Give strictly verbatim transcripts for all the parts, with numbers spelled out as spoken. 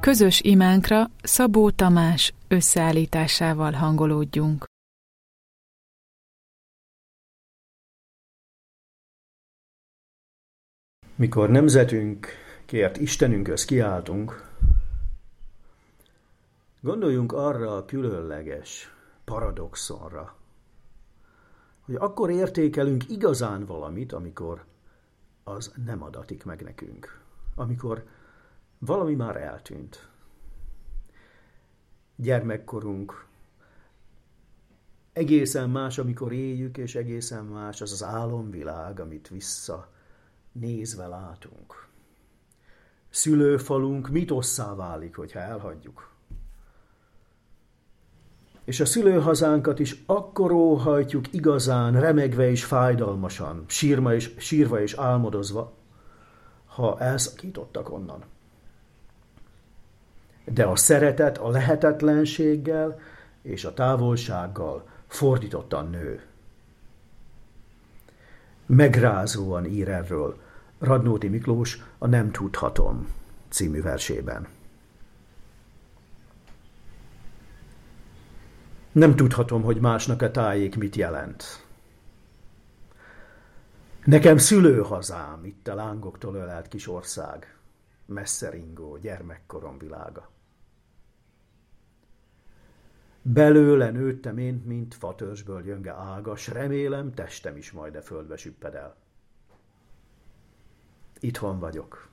közös imánkra Szabó Tamás összeállításával hangolódjunk. Mikor nemzetünkért Istenünkhöz kiáltunk, gondoljunk arra a különleges paradoxonra, hogy akkor értékelünk igazán valamit, amikor az nem adatik meg nekünk, amikor valami már eltűnt. Gyermekkorunk egészen más, amikor éljük, és egészen más az az álomvilág, amit vissza nézve látunk. Szülőfalunk mitosszá válik, hogyha elhagyjuk. És a szülőhazánkat is akkor óhajtjuk igazán, remegve és fájdalmasan, sírma és, sírva és álmodozva, ha elszakítottak onnan. De a szeretet a lehetetlenséggel és a távolsággal fordítottan nő. Megrázóan ír erről Radnóti Miklós a Nem tudhatom című versében. Nem tudhatom, hogy másnak a tájék mit jelent. Nekem szülőhazám, itt a lángoktól ölelt kis ország, messze ringó gyermekkorom világa. Belőle nőttem én, mint fatörzsből jönge ága, s remélem testem is majd a földbe süpped el. Itthon vagyok.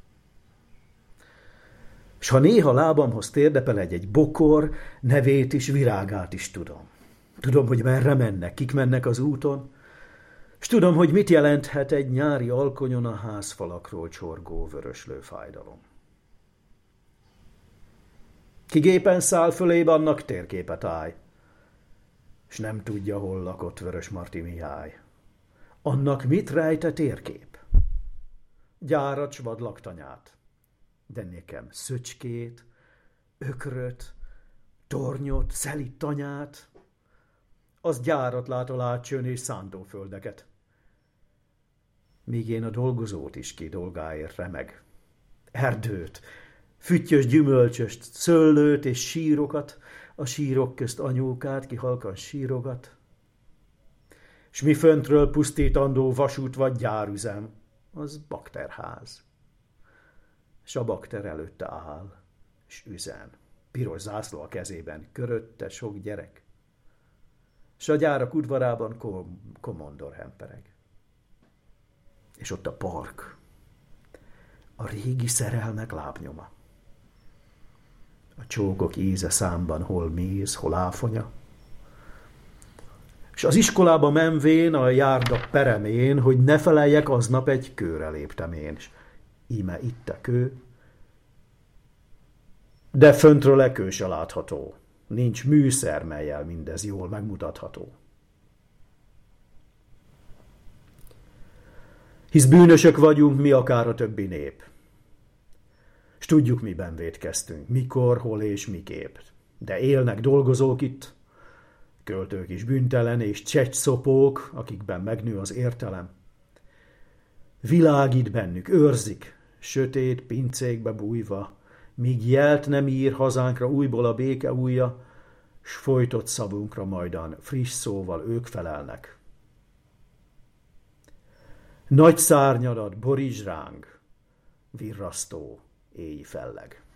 S ha néha lábamhoz térdepel egy-egy bokor, nevét is, virágát is tudom. Tudom, hogy merre mennek, kik mennek az úton, s tudom, hogy mit jelenthet egy nyári alkonyon a házfalakról csorgó vöröslő fájdalom. Ki gépen száll fölébe, annak térképet állj, s nem tudja, hol lakott Vörösmarty Mihály. Annak mit rejt a térkép? Gyárat s vadlaktanyát, de nekem szöcskét, ökröt, tornyot, szelit tanyát, az gyárat látol átcsön és szántóföldeket. Míg én a dolgozót is ki dolgáért remeg. Erdőt, füttyös gyümölcsöst, szőlőt és sírokat, a sírok közt anyókát, ki halkan sírogat. S mi föntről pusztítandó vasút vagy gyárüzem, az bakterház. S a bakter előtte áll, s üzen. Piros zászló a kezében, körötte sok gyerek. S a gyárak udvarában kom- komondor hempereg. És ott a park, a régi szerelmek lábnyoma. A csókok íze számban hol méz, hol áfonya. És az iskolába menvén a járda peremén, hogy ne feleljek, aznap egy kőre léptem én. És íme itt a kő, de föntről e kő se látható. Nincs műszer, mellyel mindez jól megmutatható. Hisz bűnösök vagyunk mi akár a többi nép. S tudjuk, miben vétkeztünk, mikor, hol és miképp. De élnek dolgozók itt, költők is bűntelen, és csecsszopók, akikben megnő az értelem. Világít bennük, őrzik, sötét pincékbe bújva, míg jelt nem ír hazánkra újból a béke ujja, s folytott szavunkra majdan friss szóval ők felelnek. Nagy szárnyadat borítsd ránk, virrasztó éj felleg.